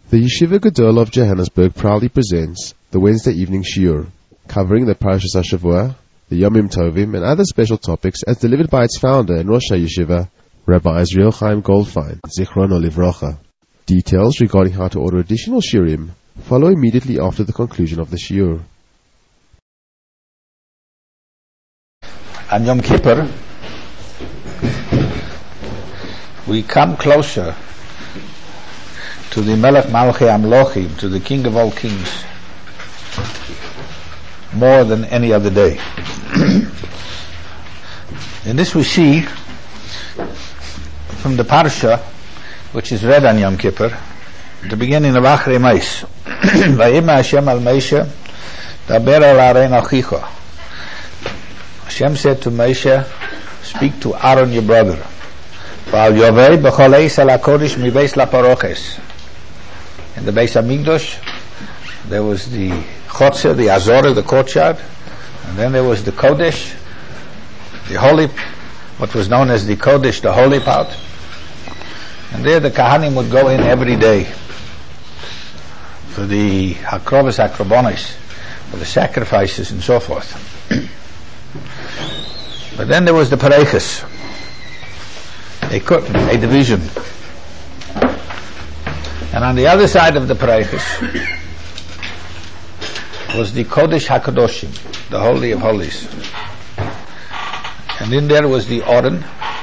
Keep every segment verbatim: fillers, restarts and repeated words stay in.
The Yeshiva Gedol of Johannesburg proudly presents the Wednesday evening shiur, covering the Parashas HaShavua, the Yomim Tovim, and other special topics as delivered by its founder and Rosh HaYeshiva, Rabbi Israel Chaim Goldfein, Zichrono Livrocha. Details regarding how to order additional shiurim follow immediately after the conclusion of the shiur. On Yom Kippur, we come closer to the Melech Malchei Amlochim, to the King of all kings, more than any other day. And this we see from the Parsha, which is read on Yom Kippur, the beginning of Achrei Mos. Vayimah Hashem al Moshe, daber el Aaron achicha. Hashem said to Moshe, speak to Aaron your brother. V'al yovei b'chol eis al hakodesh mibeis laparoches. In the Beis Hamikdash, there was the Chotzer, the Azorah, the courtyard, and then there was the Kodesh, the holy, what was known as the Kodesh, the holy part. And there the Kahanim would go in every day for the Hakrovas Hakrobonis, for the sacrifices and so forth. But then there was the Pareiches, a curtain, a division. And on the other side of the Pareiches was the Kodesh HaKadoshim, the Holy of Holies. And in there was the Oren,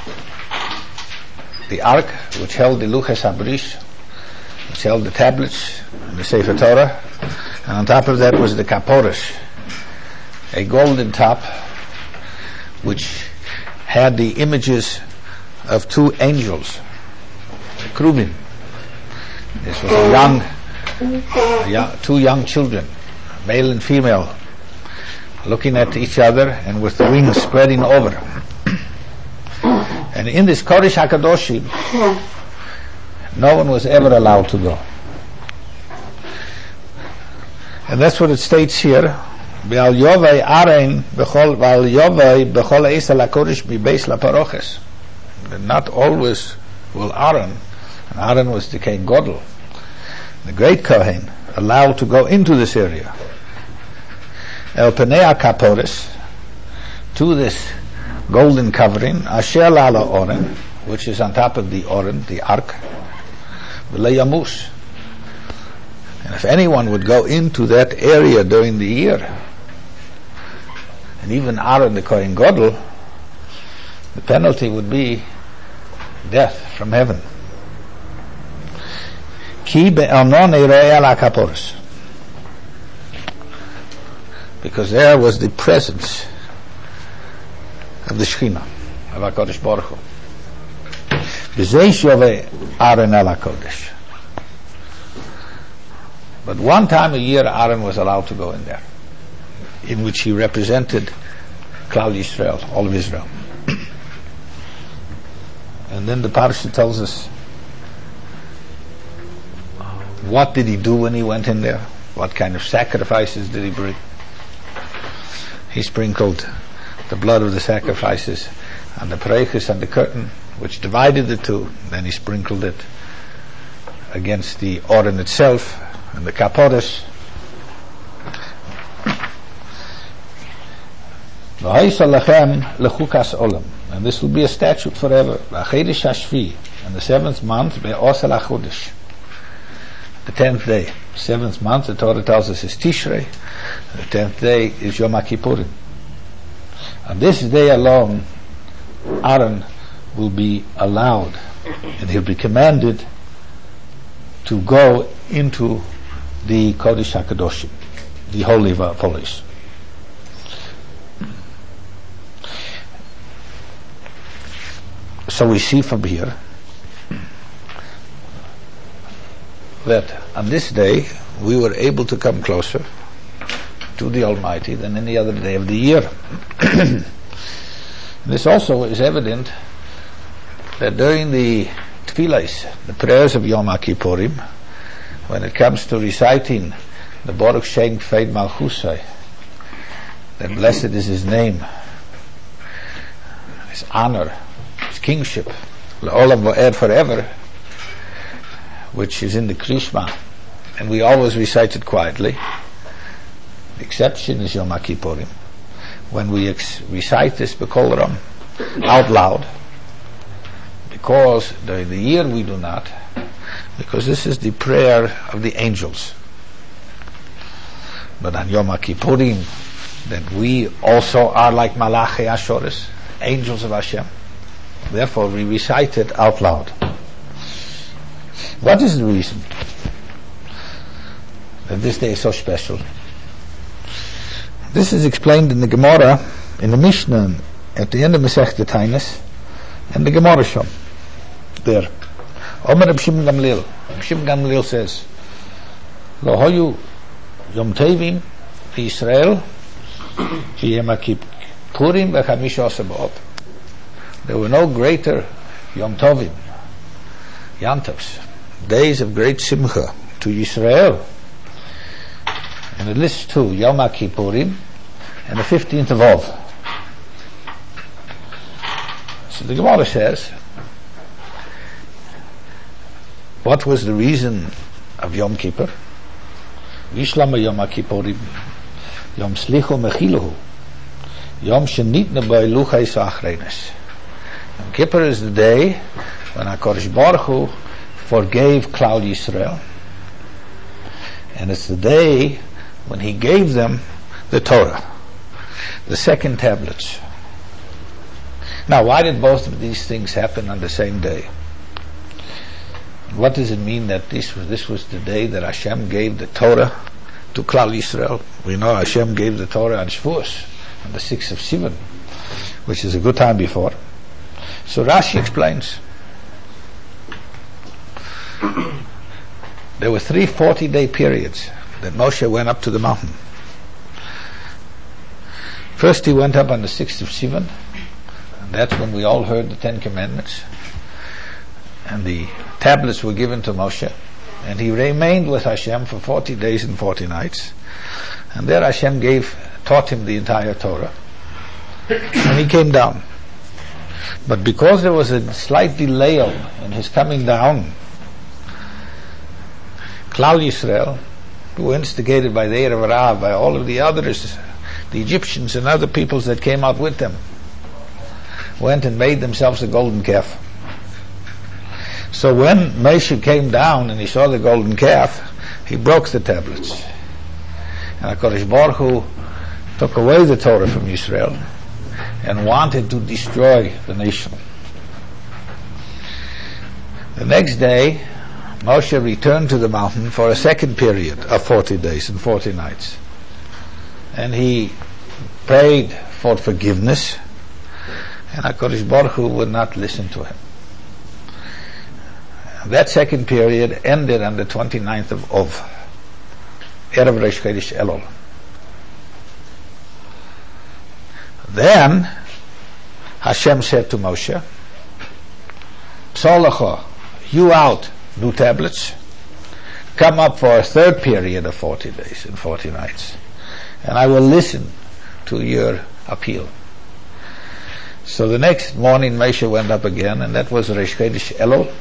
the Ark, which held the Luchas HaBrish, which held the tablets and the Sefer Torah. And on top of that was the Kaporos, a golden top, which had the images of two angels, the Kruvim. This was a young, a young, two young children, male and female, looking at each other and with the wings spreading over. And in this Kodesh HaKadoshim, no one was ever allowed to go. And that's what it states here. V'al yovei Aaron b'chol v'al yovei b'chol eis al hakodesh mibeis laparoches. Not always will Aaron, and Aaron was the Kohen Gadol, the great Kohen, allowed to go into this area. El Penei HaKaporos, to this golden covering, Asher Lala Oren, which is on top of the Oren, the Ark, V'le Yamus. And if anyone would go into that area during the year, and even Aaron the Kohen Gadol, the penalty would be death from heaven. Ki be'amnon eirei al haKaporos, because there was the presence of the Shekhinah, of HaKadosh Baruch Hu. B'zei yovei Aaron al hakodesh. But one time a year Aaron was allowed to go in there, in which he represented Klal Yisrael, all of Israel. And then the Parsha tells us, what did he do when he went in there? What kind of sacrifices did he bring? He sprinkled the blood of the sacrifices on the Pareiches and the curtain, which divided the two. Then he sprinkled it against the Oren itself and the Kaporos. And this will be a statute forever. And the seventh month, the tenth day, seventh month, the Torah tells us is Tishrei. The tenth day is Yom HaKippurim. On this day alone, Aaron will be allowed, and he'll be commanded to go into the Kodesh HaKadoshim, the Holy of Holies. So we see from here that on this day we were able to come closer to the Almighty than any other day of the year. This also is evident that during the tefillas, the prayers of Yom HaKippurim, when it comes to reciting the Baruch Shem Kveid Malchusai, that blessed is his name, his honor, his kingship, L'olam Va'ed, forever, which is in the Krishma, and we always recite it quietly. The exception is Yom HaKippurim, when we ex- recite this B'Kol Ram out loud, because during the year we do not, because this is the prayer of the angels. But on Yom HaKippurim, that we also are like Malachi Ashoris, angels of Hashem. Therefore we recite it out loud. What is the reason that this day is so special? This is explained in the Gemara, in the Mishnah, at the end of Masechta Tainis, and the Gemara Shom. There. Omer Reb Shimon Gamliel. Reb Shimon Gamliel says, Lo hoyu Yom Tovim Yisrael ki Yom Kippurim v'chamisha asar b'Av. There were no greater Yom Tovim, Yantovs, days of great Simcha to Yisrael. And it lists two, Yom Kippurim and the fifteenth of Av. So the Gemara says, what was the reason of Yom Kippur? Vishlama Yom Kippurim, Yom Slichu Mechiluhu, Yom Shenitna Ba'eluchais Achreines. Yom Kippur is the day when HaKadosh Baruch Hu forgave Klal Yisrael, and it's the day when He gave them the Torah, the second tablets. Now, why did both of these things happen on the same day? What does it mean that this was this was the day that Hashem gave the Torah to Klal Yisrael? We know Hashem gave the Torah on Shavuos, on the sixth of Sivan, which is a good time before. So Rashi explains. There were three forty-day periods that Moshe went up to the mountain. First he went up on the sixth of Sivan, and that's when we all heard the Ten Commandments, and the tablets were given to Moshe, and he remained with Hashem for forty days and forty nights, and there Hashem gave, taught him the entire Torah, and he came down. But because there was a slight delay in his coming down, Klal Yisrael, who were instigated by the Erev Rav, by all of the others, the Egyptians and other peoples that came out with them, went and made themselves a golden calf. So when Moshe came down and he saw the golden calf, he broke the tablets. And HaKadosh Baruch Hu took away the Torah from Israel and wanted to destroy the nation. The next day, Moshe returned to the mountain for a second period of forty days and forty nights. And he prayed for forgiveness, and HaKadosh Baruch Hu would not listen to him. That second period ended on the twenty-ninth of Av, Erev Reish Chodesh Elul. Then Hashem said to Moshe, Psalacha, you out new tablets, come up for a third period of forty days and forty nights, and I will listen to your appeal. So the next morning Moshe went up again, and that was Reish Chodesh Elul.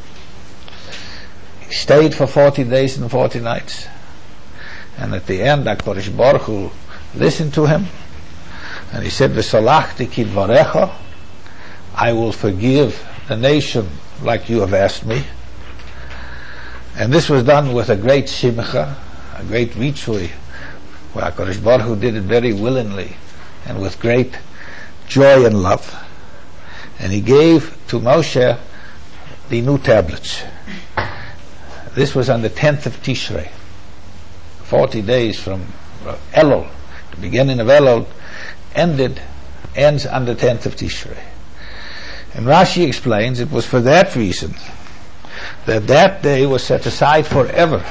He stayed for forty days and forty nights, and at the end HaKadosh Baruch Hu listened to him, and he said, V'salachti kidvarecha, I will forgive the nation like you have asked me. And this was done with a great simcha, a great ritzui, where HaKadosh Baruch Hu did it very willingly and with great joy and love. And he gave to Moshe the new tablets. This was on the tenth of Tishrei, forty days from Elul, the beginning of Elul, ended, ends on the tenth of Tishrei. And Rashi explains it was for that reason that that day was set aside forever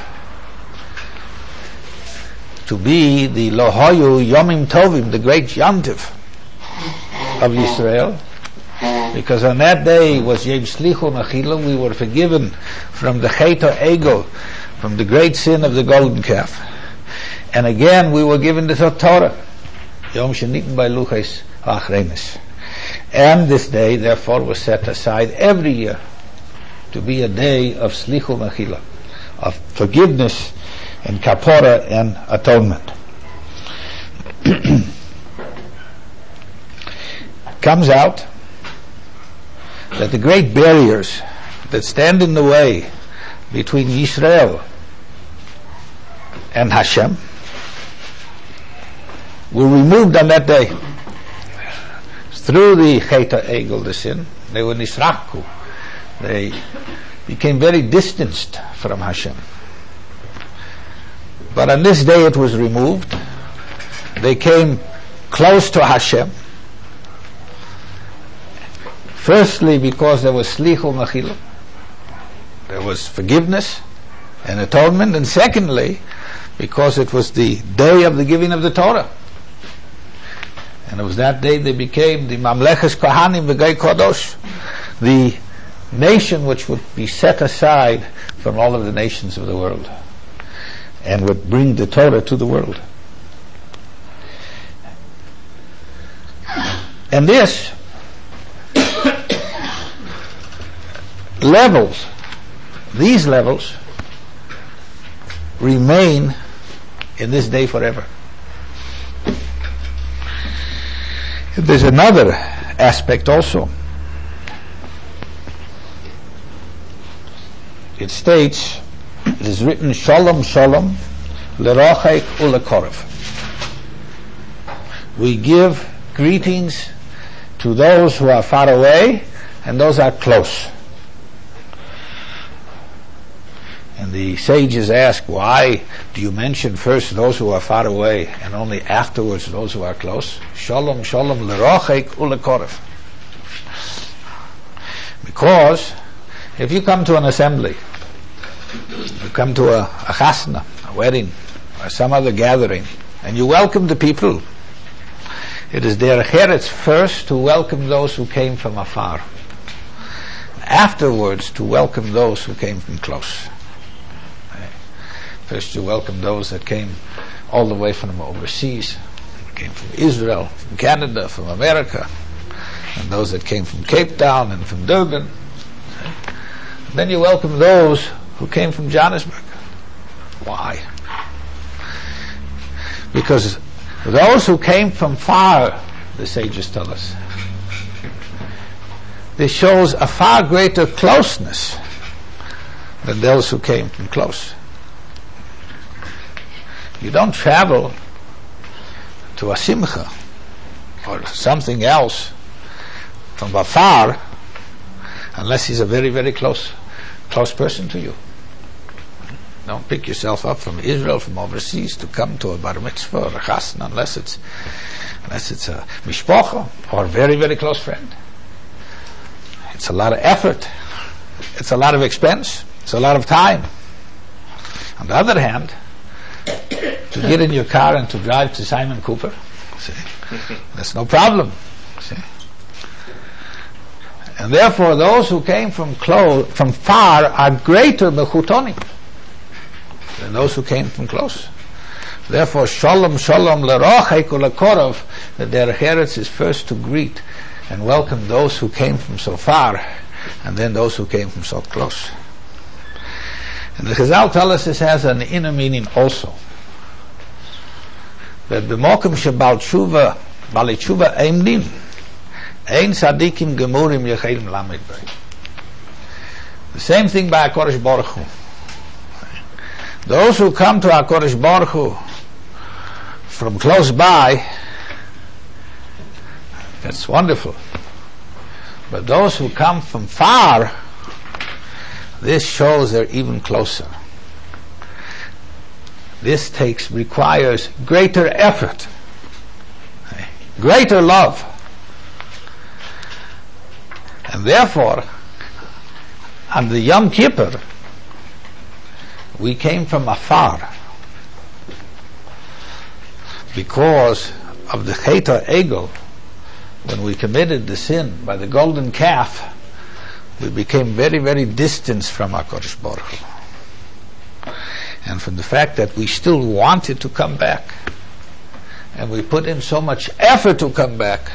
to be the Lohoyu Yomim Tovim, the great Yantiv of Yisrael, because on that day was Yom Slichu Mechilu, we were forgiven from the Chet Ego, from the great sin of the golden calf, and again we were given the Torah, Yom Shenitna Ba'eluchais Achreines. And this day therefore was set aside every year to be a day of Slichu Mechila, of forgiveness and kapora and atonement. Comes out that the great barriers that stand in the way between Yisrael and Hashem were removed on that day. Through the Chet HaEgel, the sin, they were nisraku. They became very distanced from Hashem. But on this day it was removed. They came close to Hashem. Firstly, because there was slichul mechila, there was forgiveness and atonement, and secondly, because it was the day of the giving of the Torah. And it was that day they became the Mamleches Kohanim V'Gei Kodosh, the nation which would be set aside from all of the nations of the world and would bring the Torah to the world. And this levels, these levels remain in this day forever. There's another aspect also. It states, it is written, Shalom, Shalom, L'rochek u'lekorev. We give greetings to those who are far away and those are close. And the sages ask, why do you mention first those who are far away and only afterwards those who are close? Shalom, shalom, l'rochek u'lekorev. Because if you come to an assembly, you come to a, a chasna, a wedding, or some other gathering, and you welcome the people, it is their cheretz first to welcome those who came from afar, afterwards to welcome those who came from close. First to welcome those that came all the way from overseas, came from Israel, from Canada, from America, and those that came from Cape Town and from Durban. Then you welcome those who came from Johannesburg. Why? Because those who came from far, the sages tell us, this shows a far greater closeness than those who came from close. You don't travel to a simcha or something else from afar unless he's a very, very close close person to you. Don't pick yourself up from Israel, from overseas, to come to a bar mitzvah or a chasna unless it's unless it's a mishpocha or a very, very close friend. It's a lot of effort. It's a lot of expense. It's a lot of time. On the other hand, to get in your car and to drive to Simon Cooper, see, that's no problem. See? And therefore, those who came from close, from far, are greater mechutonim than those who came from close. Therefore, shalom, shalom, l'rochek u'lekorev, that their cheretz is first to greet and welcome those who came from so far, and then those who came from so close. And the Chazal tell us this has an inner meaning also. That b'mokum shebal tshuva, bali tshuva eimdim, ein tzadikim gemurim yechirim lamed b'ei. The same thing by HaKadosh Baruch Hu. Those who come to HaKadosh Baruch Hu from close by, that's wonderful. But those who come from far, this shows they're even closer. This takes, requires greater effort, greater love. And therefore, on the Yom Kippur, we came from afar because of the Chet HaEgel. When we committed the sin by the golden calf, we became very, very distant from HaKadosh Baruch Hu. And from the fact that we still wanted to come back, and we put in so much effort to come back,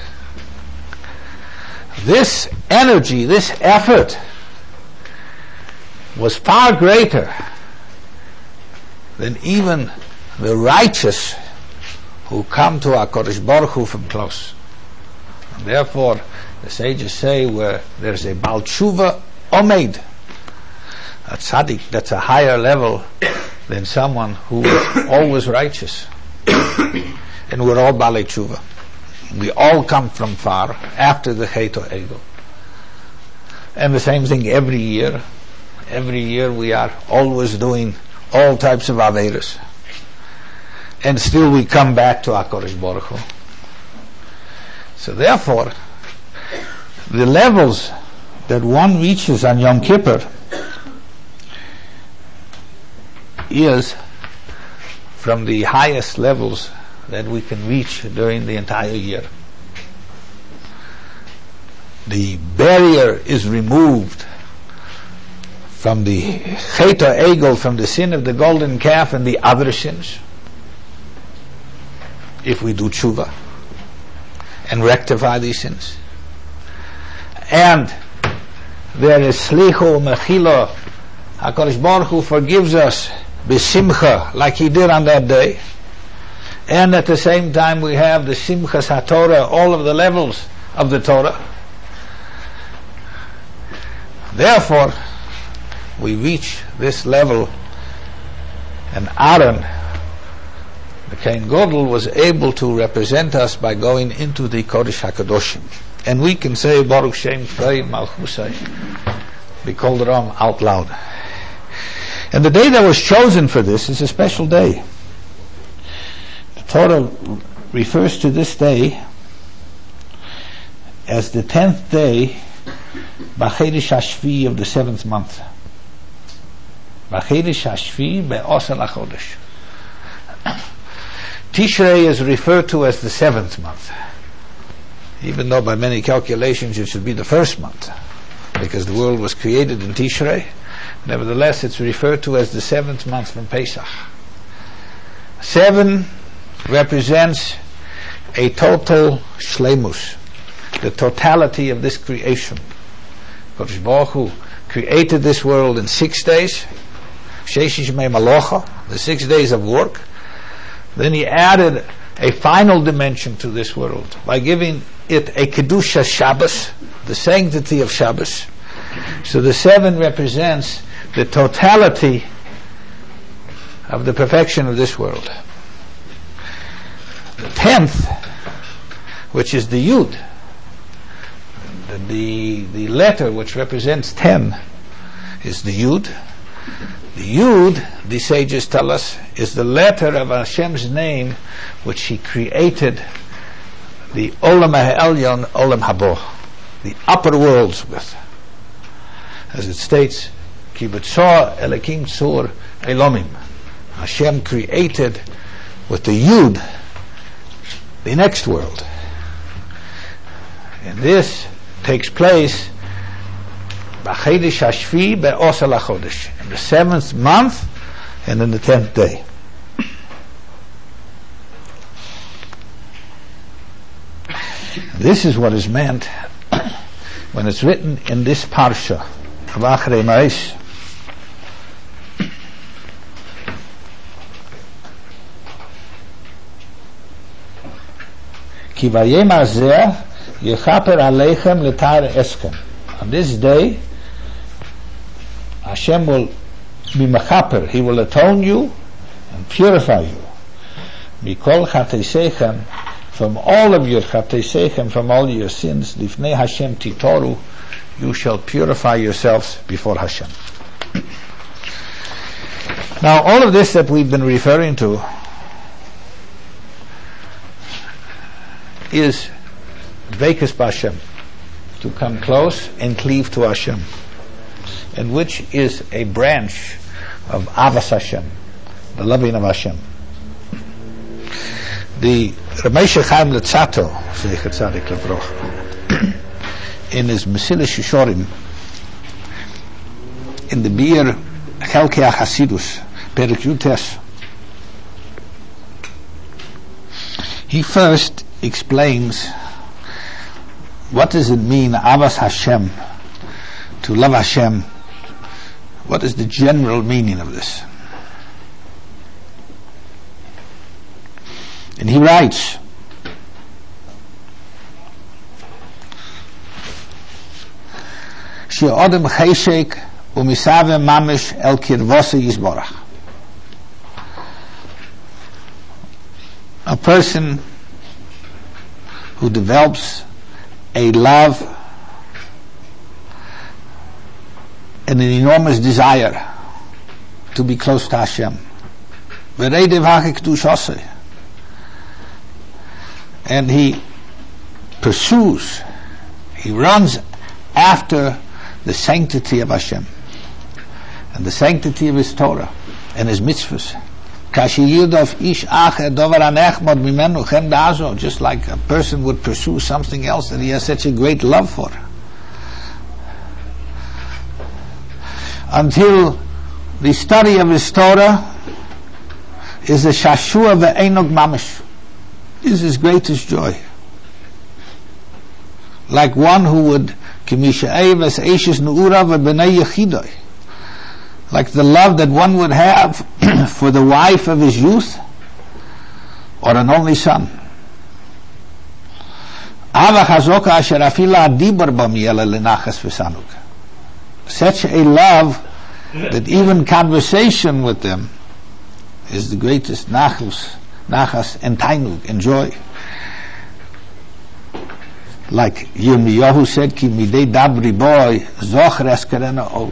this energy, this effort was far greater than even the righteous who come to HaKadosh Baruch Hu from close. And therefore, the sages say where there's a Baal Tshuva Omed, a tzaddik, that's a higher level than someone who is always righteous. And we're all Baalei Tshuva. We all come from far after the Chet HaEgel. And the same thing every year. Every year we are always doing all types of Averos. And still we come back to HaKadosh Baruch Hu. So therefore, the levels that one reaches on Yom Kippur is from the highest levels that we can reach during the entire year. The barrier is removed from the Chet HaEgel, from the sin of the golden calf and the other sins, if we do tshuva and rectify these sins. And there is slichu mechila. HaKadosh Baruch Hu forgives us b'simcha, like He did on that day. And at the same time we have the Simchas HaTorah, all of the levels of the Torah. Therefore, we reach this level, and Aaron, the Kohen Gadol, was able to represent us by going into the Kodesh HaKadoshim. And we can say Baruch Shem K'vei Malchusai, B'kol Ram, out loud. And the day that was chosen for this is a special day. The Torah refers to this day as the tenth day B'chedesh HaShvi of the seventh month. B'chedesh HaShvi be'osel HaChodesh. Tishrei is referred to as the seventh month, even though by many calculations it should be the first month, because the world was created in Tishrei. Nevertheless, it's referred to as the seventh month from Pesach. Seven represents a total shleimus, the totality of this creation. Kodesh Baruch Hu created this world in six days, Sheshish Mei Malocha, the six days of work. Then He added a final dimension to this world by giving it a Kedusha Shabbos, the sanctity of Shabbos. So the seven represents the totality of the perfection of this world. The tenth, which is the Yud, the, the, the letter which represents ten, is the Yud. The Yud, the sages tell us, is the letter of Hashem's name which He created the Olam HaElyon, Olam Habo, the upper worlds with. As it states, Ki b'tzor Elokim tzur Elomim. Hashem created with the Yud the next world. And this takes place B'chedesh HaShvi be'osel HaChodesh, in the seventh month and in the tenth day. This is what is meant when it's written in this parsha of Achrei Ma'is. Ki vayem hazeh yechaper aleichem l'tar eskem. On this day, Hashem will be mechaper. He will atone you and purify you. Mikol chateisechem, from all of your chateisechem, from all your sins, lifnei Hashem titoru, you shall purify yourselves before Hashem. Now, all of this that we've been referring to is dveikus b'Hashem, to come close and cleave to Hashem, and which is a branch of Avas Hashem, the loving of Hashem. The Ramesha Chaim Letzato, Zecher Tzadik Levroch, in his Mesilas Yesharim, in the Biur Chelkei HaChasidus, Perek Yutes, he first explains what does it mean, Avas Hashem, to love Hashem. What is the general meaning of this? And he writes, She'odem cheshek u'misave mamish el kirvose yisborach. A person who develops a love and an enormous desire to be close to Hashem. And he pursues, he runs after the sanctity of Hashem and the sanctity of His Torah and His mitzvahs. Just like a person would pursue something else that he has such a great love for. Until the study of His Torah is a shashua ve'enog mamish, is his greatest joy. Like one who would like the love that one would have for the wife of his youth or an only son. Such a love that even conversation with them is the greatest nachus, nachas and tainug, and joy. Like Yirmiyahu said, Ki midei dabri boy zochres kerena od.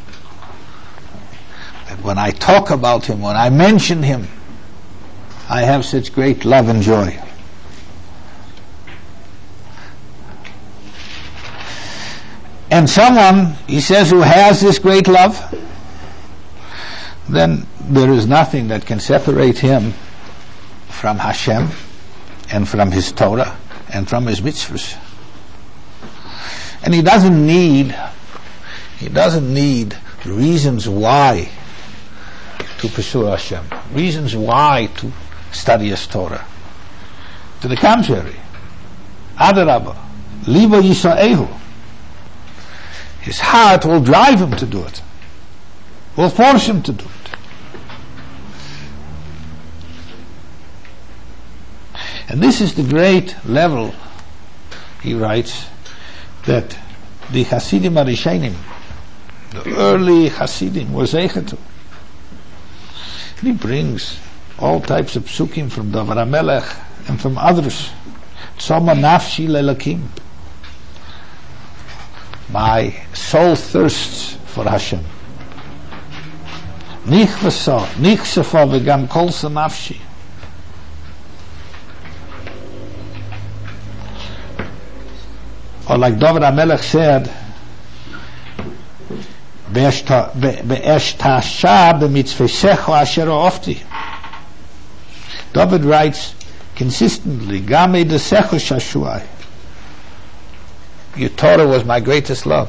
That when I talk about him, when I mention him, I have such great love and joy. And someone, he says, who has this great love, then there is nothing that can separate him from Hashem and from His Torah and from His mitzvahs. And he doesn't need, he doesn't need reasons why to pursue Hashem, reasons why to study His Torah. To the contrary, Adarabah, Liba Yisraehu, his heart will drive him to do it, will force him to do it. And this is the great level, he writes, that the Hasidim Arishenim, the early Hasidim, were zeicher to. He brings all types of psukim from Davar HaMelech and from others. Tzoma nafshi lelakim. My soul thirsts for Hashem. Nich v'so, nich sefo v'gam kol sa nafshi. Or like David HaMelech said, Be'eshtasha b'mitzvesecho asher ofti. David writes consistently, Game desecho shashuai. Your Torah was my greatest love.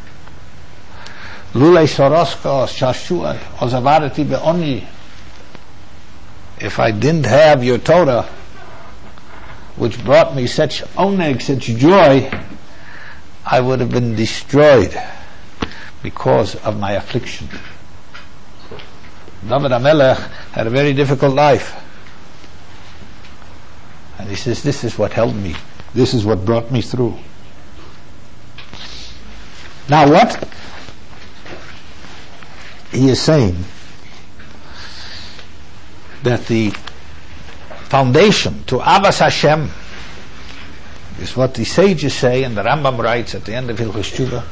Lulei sorosko shashuai ozavarati be'oni. If I didn't have your Torah, which brought me such oneg, such joy, I would have been destroyed because of my affliction. David HaMelech had a very difficult life. And he says, this is what held me. This is what brought me through. Now what he is saying, that the foundation to Avas Hashem is what the sages say, and the Rambam writes at the end of Hilchos Tshuva,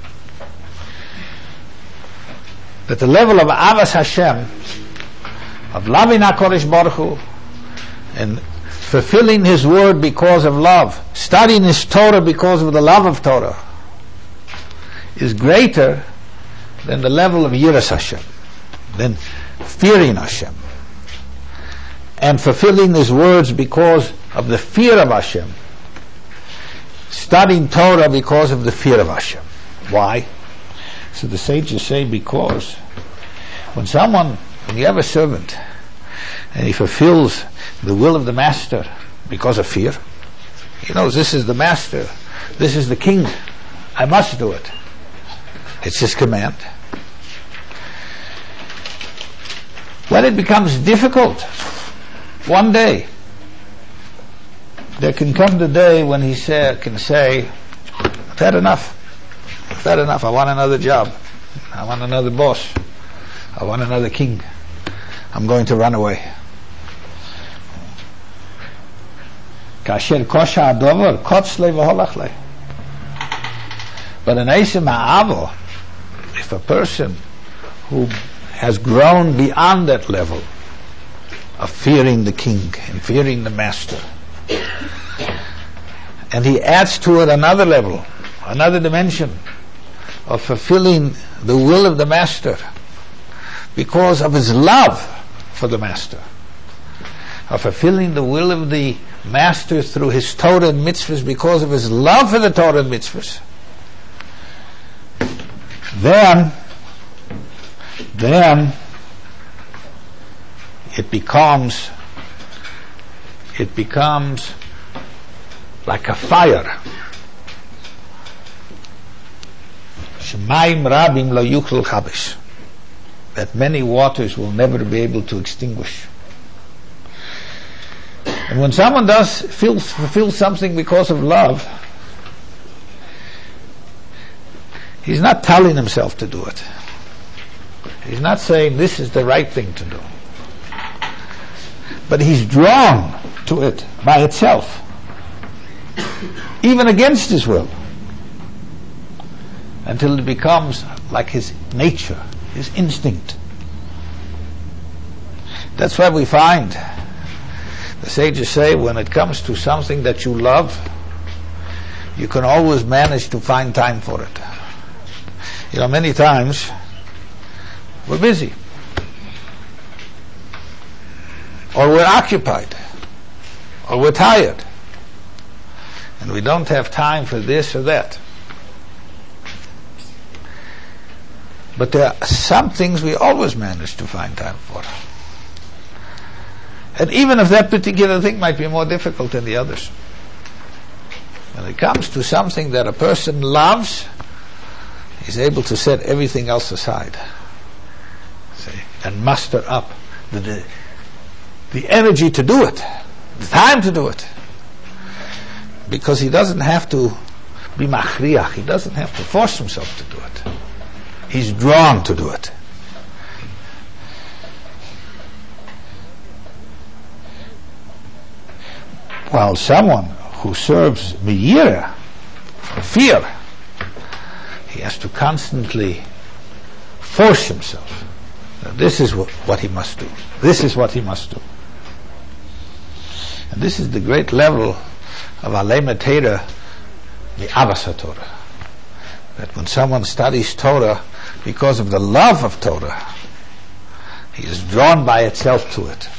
that the level of Avas Hashem, of loving HaKadosh Baruch Hu, and fulfilling His word because of love, studying His Torah because of the love of Torah, is greater than the level of Yiras Hashem, than fearing Hashem, and fulfilling His words because of the fear of Hashem, studying Torah because of the fear of Hashem. Why? So the sages say, because when someone, when you have a servant and he fulfills the will of the master because of fear, he knows this is the master, this is the king, I must do it, it's his command. When it becomes difficult, one day there can come the day when he say, can say, I've had enough. I've had enough. I want another job. I want another boss. I want another king. I'm going to run away. Kasher kosha adover, kotzle v'holachle. But an eisem ha'avo, if a person who has grown beyond that level of fearing the king and fearing the master, and he adds to it another level, another dimension of fulfilling the will of the master because of his love for the master, of fulfilling the will of the master through his Torah and mitzvahs because of his love for the Torah and mitzvahs, then then it becomes it becomes like a fire. Shemaim rabim lo yuchel chabesh, that many waters will never be able to extinguish. And when someone does feel fulfill something because of love, he's not telling himself to do it. He's not saying this is the right thing to do. But he's drawn to it by itself, even against his will, until it becomes like his nature, his instinct. That's why we find the sages say when it comes to something that you love, you can always manage to find time for it. You know, many times we're busy, or we're occupied, or we're tired, and we don't have time for this or that. But there are some things we always manage to find time for. And even if that particular thing might be more difficult than the others, when it comes to something that a person loves, he's able to set everything else aside, see, and muster up the, the the energy to do it, the time to do it, because he doesn't have to be machriach, he doesn't have to force himself to do it. He's drawn to do it. While someone who serves miyira, fear, he has to constantly force himself. Now, this is what, what he must do. This is what he must do. And this is the great level of alema Torah, the avas Torah. That when someone studies Torah because of the love of Torah, he is drawn by itself to it.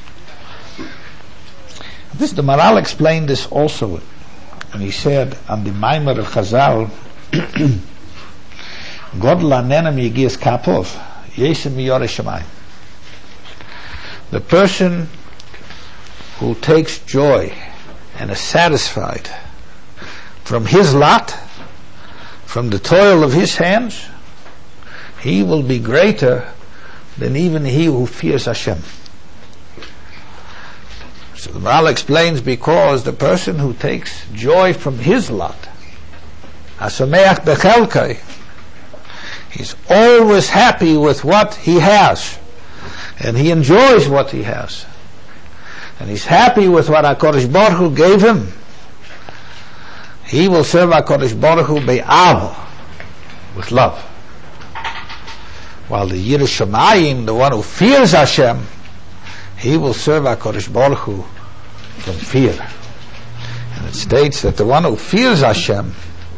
This, the Maral explained this also, and he said on the Maimer of Chazal, God lanena migias kapov, yesem miyore shamayim. The person who takes joy and is satisfied from his lot, from the toil of his hands, he will be greater than even he who fears Hashem. So the Maral explains, because the person who takes joy from his lot, Asameach bechelkai, he's always happy with what he has, and he enjoys what he has, and he's happy with what HaKadosh Baruch Hu gave him. He will serve HaKadosh Baruch Hu be'ava, with love. While the Yireh Shamayim, the one who fears Hashem, he will serve HaKadosh Baruch Hu from fear. And it states that the one who fears Hashem,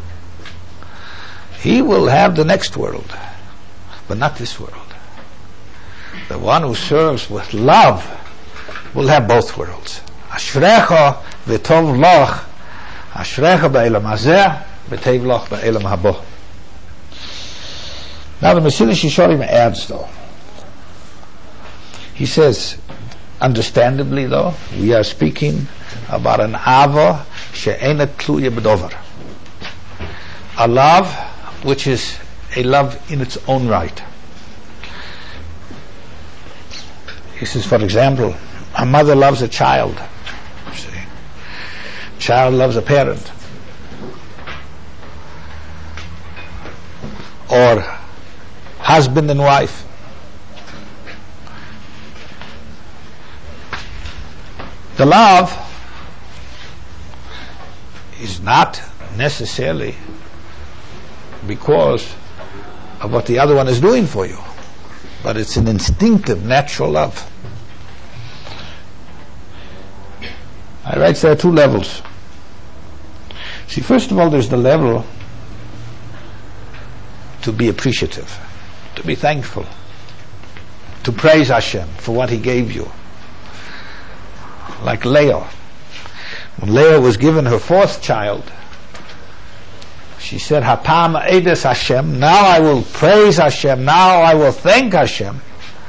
he will have the next world, but not this world. The one who serves with love will have both worlds. Ashrecha v'tov loch, ashrecha ba'elam hazeh, v'tev loch ba'elam habo. Now the Mesilas Yesharim adds, though, he says, understandably though, we are speaking about an ava she'ena tluya b'dover, a love which is a love in its own right. He says, for example, a mother loves a child, see, child loves a parent. Or husband and wife. The love is not necessarily because of what the other one is doing for you, but it's an instinctive, natural love. I write there are two levels. See, first of all, there's the level to be appreciative, to be thankful, to praise Hashem for what He gave you. Like Leah. When Leah was given her fourth child, she said, Hapam Eides Hashem, now I will praise Hashem, now I will thank Hashem.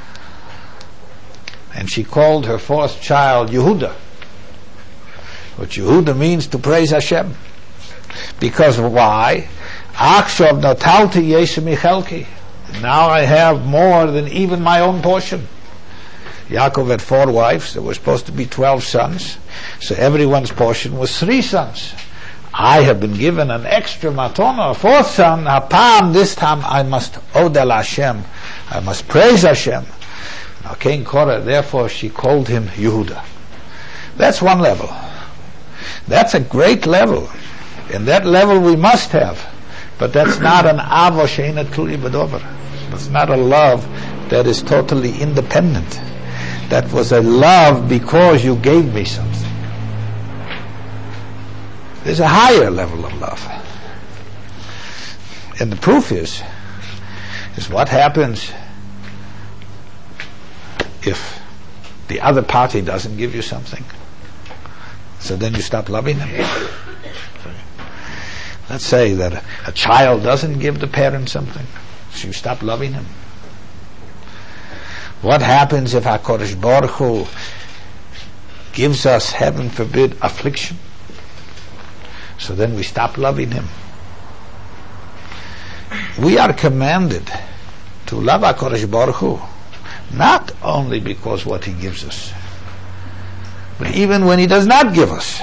And she called her fourth child Yehuda. What Yehuda means to praise Hashem. Because why? Achshav natalti Yeshu michelki. Now I have more than even my own portion. Yaakov had four wives. There were supposed to be twelve sons. So everyone's portion was three sons. I have been given an extra matona, a fourth son. Hapam, this time I must odel Hashem. I must praise Hashem. Now King Korah, therefore she called him Yehuda. That's one level. That's a great level. And that level we must have. But that's not an avo she'ena tluya b'dover. That's not a love that is totally independent. That was a love because you gave me something. There's a higher level of love. And the proof is, is what happens if the other party doesn't give you something. So then you stop loving them. Let's say that a child doesn't give the parent something. So you stop loving him. What happens if HaKadosh Baruch Hu gives us, heaven forbid, affliction? So then we stop loving him. We are commanded to love HaKadosh Baruch Hu, not only because what he gives us, but even when he does not give us.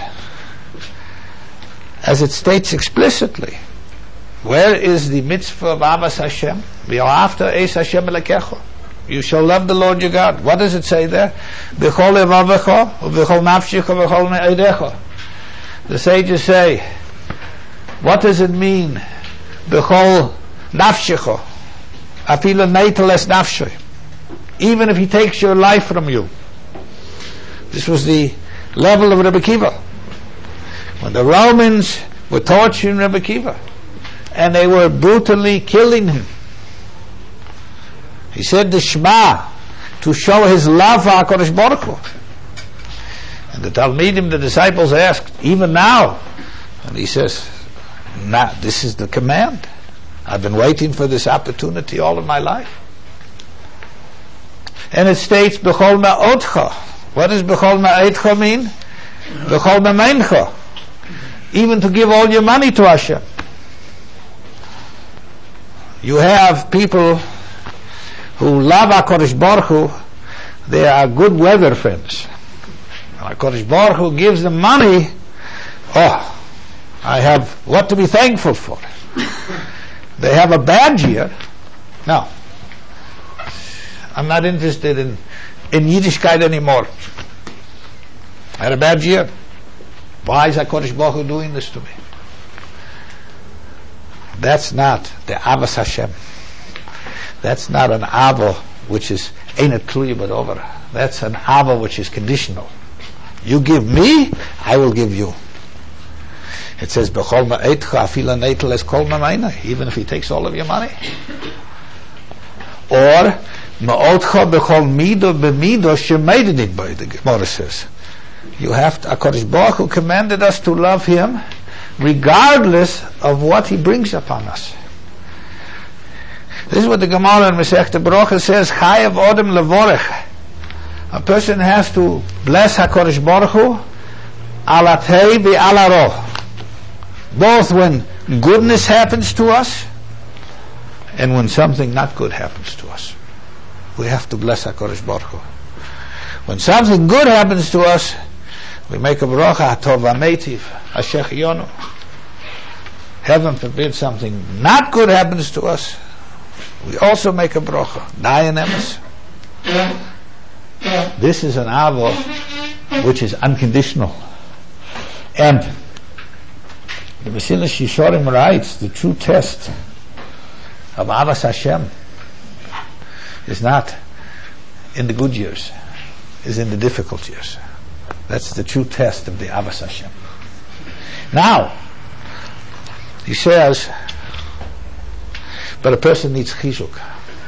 As it states explicitly, where is the mitzvah of Avas Hashem? V'ahavta es Hashem elekecha. You shall love the Lord your God. What does it say there? B'chol levavecha, u'b'chol nafshecha, u'b'chol me'edecha. The sages say, what does it mean? B'chol nafshecha, afilu neitel es nafshe. Even if he takes your life from you. This was the level of Rebbe Kiva. When the Romans were torturing Rebbe Kiva, and they were brutally killing him, he said the Shema to show his love for HaKadosh Baruch Hu. And the Talmidim, the disciples, asked, even now? And he says, nah, this is the command. I've been waiting for this opportunity all of my life. And it states, B'chol ma'otcha. What does B'chol ma'otcha mean? B'chol ma'meincha. Even to give all your money to Hashem. You have people who love HaKadosh Baruch Hu, they are good weather friends. HaKadosh Baruch Hu gives them money, oh, I have what to be thankful for. They have a bad year. No. I'm not interested in, in Yiddishkeit anymore. I had a bad year. Why is HaKadosh Baruch Hu doing this to me? That's not the Avas Hashem. That's not an Ava which is Eina Tluya B'dover. That's an Ava which is conditional. You give me, I will give you. It says, B'chol ma'etcha afila neitel es kol ma'meina, even if he takes all of your money. Or, ma'otcha b'chol mido b'mido shemeidinit by, the Gemara says. You have to, HaKadosh Baruch Hu commanded us to love him regardless of what he brings upon us. This is what the Gemara in Masechta Berachos says, Chayav Odem Levorech. A person has to bless HaKadosh Baruch Hu alatei v'alaro. Both when goodness happens to us and when something not good happens to us. We have to bless HaKadosh Baruch Hu. When something good happens to us, We make a bracha, Tova Meitiv, Ashech Yonu. Heaven forbid something not good happens to us. We also make a bracha, Dayan Emes. This is an avo which is unconditional. And the Mesilas Yesharim writes, the true test of Avas Hashem is not in the good years, is in the difficult years. That's the true test of the Avas Hashem. Now, he says, but a person needs chizuk.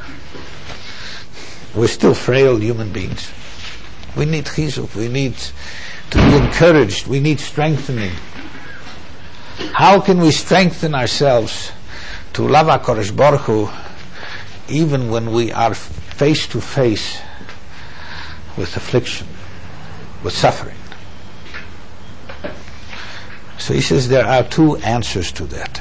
We're still frail human beings. We need chizuk. We need to be encouraged. We need strengthening. How can we strengthen ourselves to love HaKadosh Baruch Hu even when we are face to face with affliction, with suffering? So he says there are two answers to that.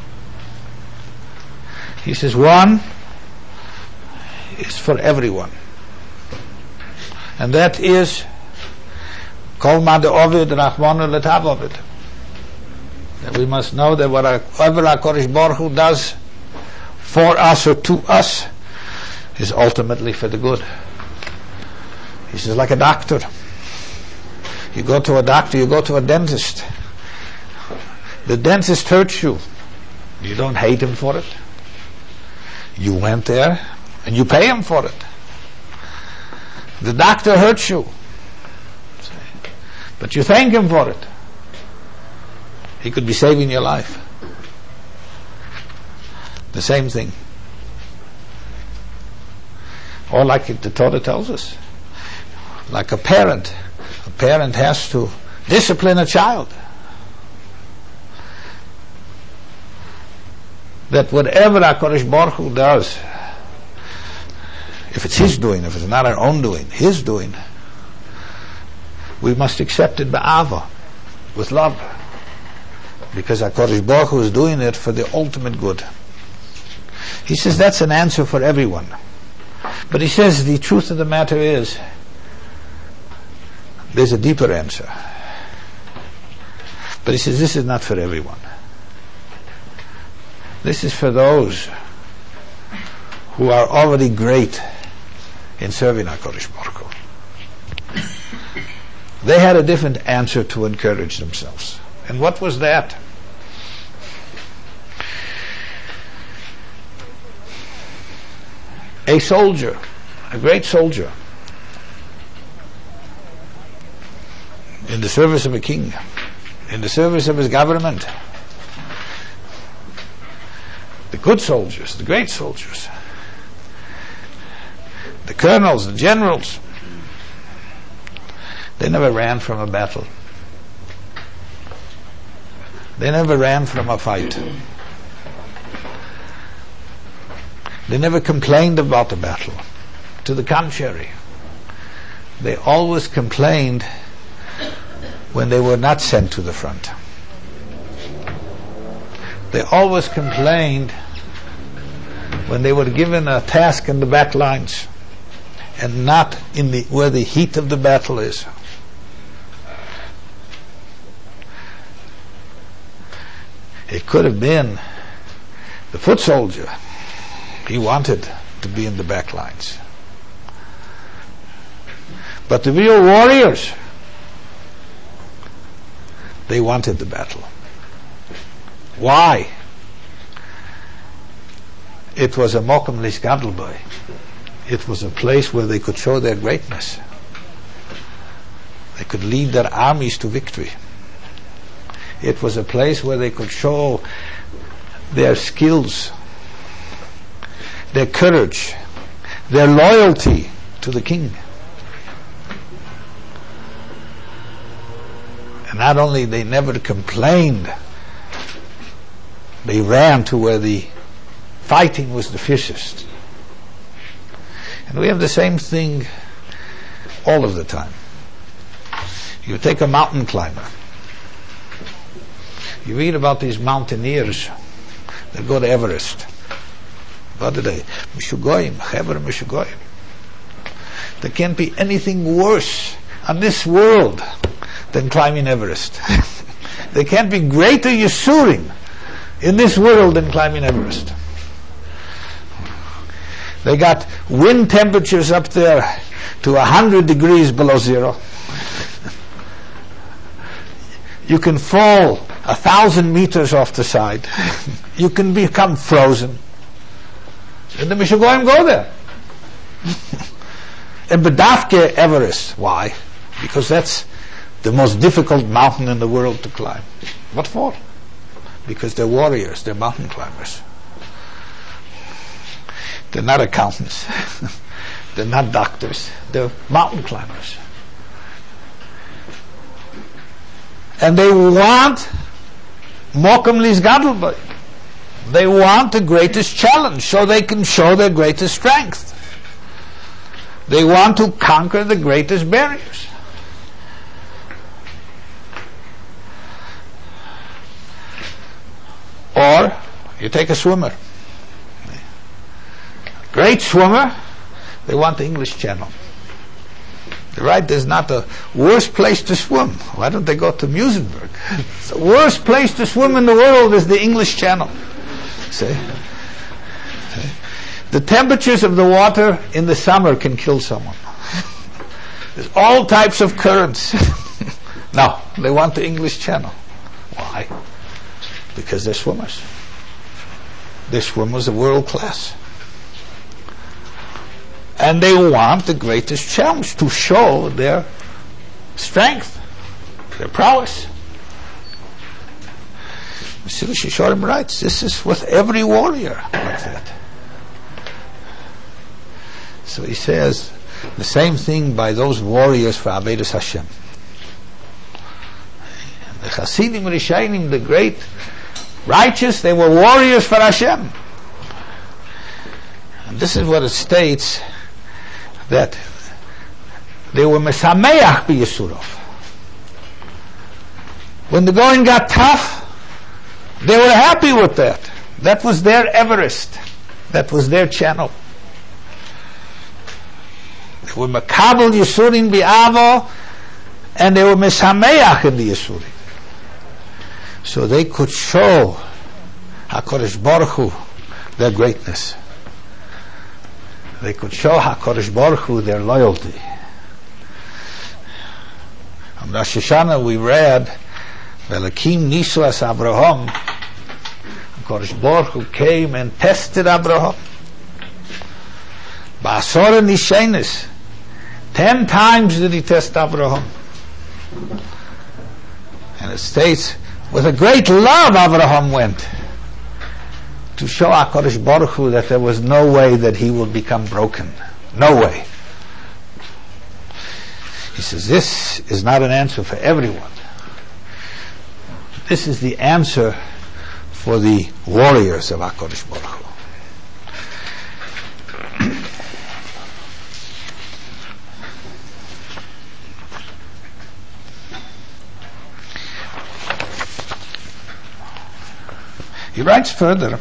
He says one is for everyone, and that is Kol ma de'ovid rachmanu l'tavovid. That we must know that whatever HaKadosh Baruch Hu does for us or to us is ultimately for the good. He says, like a doctor. You go to a doctor, you go to a dentist. The dentist hurts you. You don't hate him for it. You went there and you pay him for it. The doctor hurts you, but you thank him for it. He could be saving your life. The same thing. Or like the Torah tells us, like a parent. A parent has to discipline a child. That whatever HaKadosh Baruch Hu does, if it's His doing, if it's not our own doing, His doing, we must accept it ba'ava, with love. Because HaKadosh Baruch Hu is doing it for the ultimate good. He says that's an answer for everyone. But he says the truth of the matter is, there's a deeper answer. But he says this is not for everyone. This is for those who are already great in serving HaKadosh Baruch Hu. They had a different answer to encourage themselves. And what was that? A soldier, a great soldier, in the service of a king, in the service of his government, the good soldiers, the great soldiers, the colonels, the generals, they never ran from a battle. They never ran from a fight. They never complained about the battle. To the contrary, they always complained when they were not sent to the front. They always complained when they were given a task in the back lines and not in the where the heat of the battle is. It could have been the foot soldier. He wanted to be in the back lines. But the real warriors, they wanted the battle. Why? It was a mokum lisgadlboy. It was a place where they could show their greatness. They could lead their armies to victory. It was a place where they could show their skills, their courage, their loyalty to the king. And not only they never complained, they ran to where the fighting was the fiercest. And we have the same thing all of the time. You take a mountain climber. You read about these mountaineers that go to Everest. What are they? Mishugoyim, Hever Mishugoyim. There can't be anything worse on this world than climbing Everest. There can't be greater Yisurim in this world than climbing Everest. They got wind temperatures up there to a hundred degrees below zero. You can fall a thousand meters off the side. You can become frozen. And the Mishagoyim go there. And Bedavke Everest. Why? Because that's the most difficult mountain in the world to climb. What for? Because they're warriors, they're mountain climbers. They're not accountants. They're not doctors. They're mountain climbers. And they want Mokum Lis Gadol. They want the greatest challenge so they can show their greatest strength. They want to conquer the greatest barriers. Or you take a swimmer. Great swimmer, they want the English Channel. Right? There's not a worse place to swim. Why don't they go to Musenberg? The worst place to swim in the world is the English Channel. See? See? The temperatures of the water in the summer can kill someone. There's all types of currents. No, they want the English Channel. Why? Because they're swimmers. Their swimmers are world class. And they want the greatest challenge to show their strength, their prowess. Mesilas Yesharim writes, this is with every warrior like that. So he says the same thing by those warriors for Avodas Hashem. The Hasidim Rishonim, the great righteous, they were warriors for Hashem. And this is what it states, that they were mesameach b'Yisurov. When the going got tough, they were happy with that. That was their Everest. That was their channel. They were makabel Yisurim bi'avo, and they were mesameach in the Yisurim. So they could show HaKadosh Baruch Hu their greatness. They could show HaKadosh Baruch Hu their loyalty. On Rosh Hashanah we read, Velakim Nisu as Abraham. HaKadosh Baruch Hu came and tested Abraham. Ba'asora Nishenis. Ten times did he test Abraham. And it states, with a great love Abraham went to show HaKadosh Baruch Hu that there was no way that he would become broken. No way. He says, this is not an answer for everyone. This is the answer for the warriors of HaKadosh Baruch Hu. He writes further,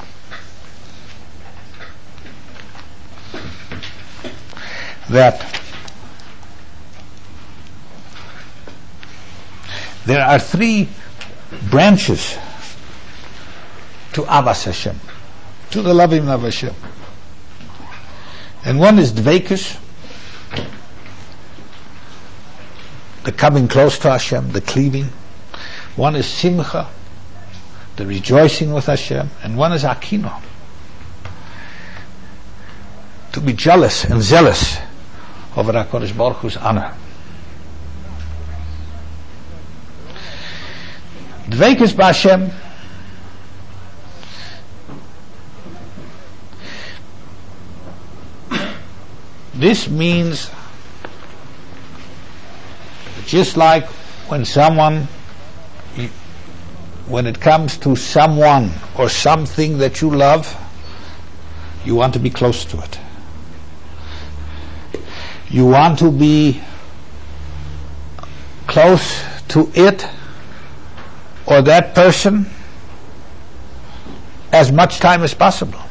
that there are three branches to Avas Hashem, to the loving of Hashem. And one is Dveikus, the coming close to Hashem, the cleaving. One is Simcha, the rejoicing with Hashem. And one is Akino, to be jealous and zealous over HaKadosh Baruch Hu's honor. Dveikus b'Hashem, this means just like when someone, when it comes to someone or something that you love, you want to be close to it. You want to be close to it or that person as much time as possible.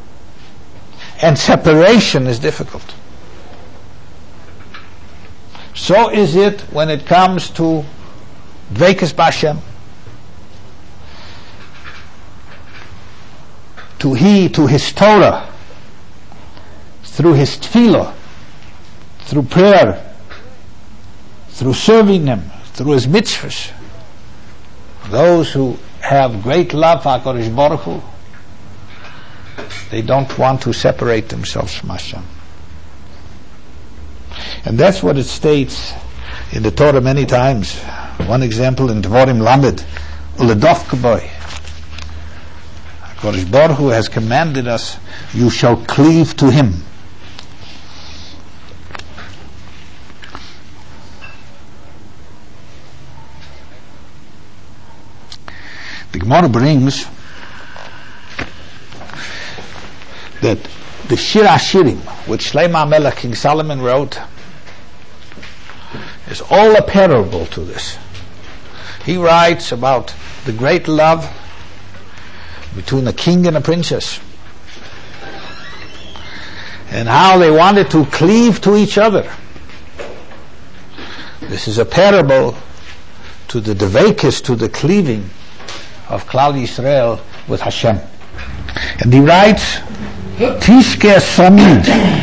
And separation is difficult. So is it when it comes to Dveikus B'Hashem. To he, to his Torah, through his tefillah, through prayer, through serving him, through his mitzvahs. Those who have great love for HaKadosh Baruch Hu, they don't want to separate themselves from Hashem. And that's what it states in the Torah many times. One example in Dvorim Lamed, Uledov Kaboy. HaKadosh Baruch Hu has commanded us, you shall cleave to him. The Gemara brings that the Shir HaShirim, which Shlomo HaMelech, King Solomon, wrote, is all a parable to this. He writes about the great love between a king and a princess, and how they wanted to cleave to each other. This is a parable to the Dveikus, to the cleaving of Klal Yisrael with Hashem. And he writes, Tishke Samid.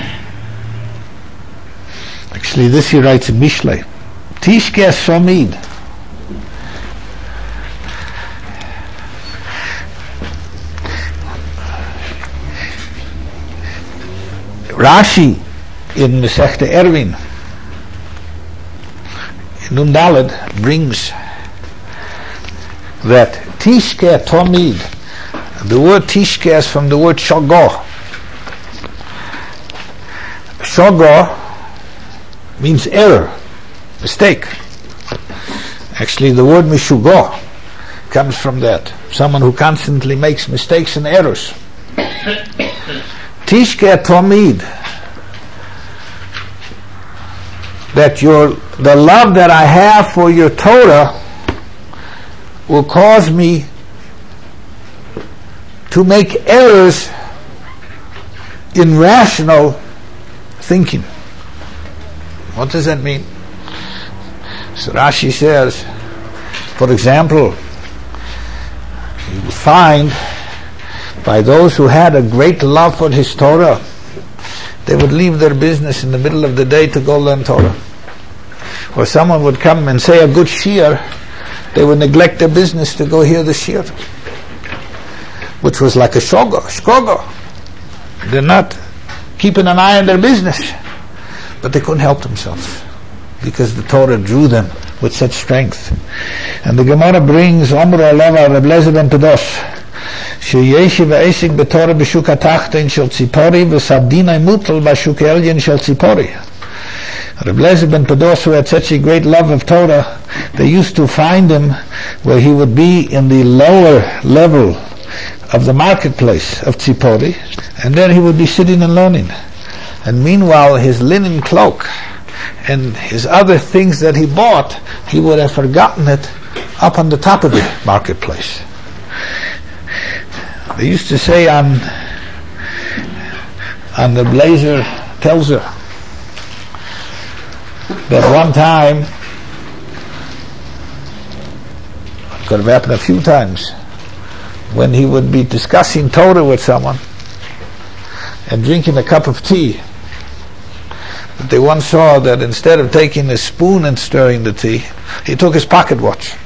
Actually, this he writes in Mishlei. Tishke Samid. Rashi in Masechta Eruvin, in Nun Daled, brings that Tishke Tomid, the word Tishke is from the word Shogor. Shogor means error, mistake. Actually, the word Mishugor comes from that. Someone who constantly makes mistakes and errors. Tishke Tomid, that your the love that I have for your Torah will cause me to make errors in rational thinking. What does that mean? So Rashi says, for example, you will find by those who had a great love for his Torah, they would leave their business in the middle of the day to go learn Torah. Or someone would come and say a good shiur, they would neglect their business to go hear the shiur, which was like a shogor, shkogor. They're not keeping an eye on their business, but they couldn't help themselves because the Torah drew them with such strength. And the Gemara brings Omra Leva Reb Lezer ben Pedos, sheyeshi ve'esik b'Torah b'shuk ha'tachtein shel tzipori v'sabdinai mutal b'shuk ha'elyon shel tzipori. Reb Lezer ben Pedos, who had such a great love of Torah, they used to find him where he would be in the lower level of the marketplace of Tzipori, and there he would be sitting and learning. And meanwhile, his linen cloak and his other things that he bought, he would have forgotten it up on the top of the marketplace. They used to say on on the Blazer Telzer that one time, it could have happened a few times, when he would be discussing Torah with someone and drinking a cup of tea, but they once saw that instead of taking a spoon and stirring the tea, he took his pocket watch.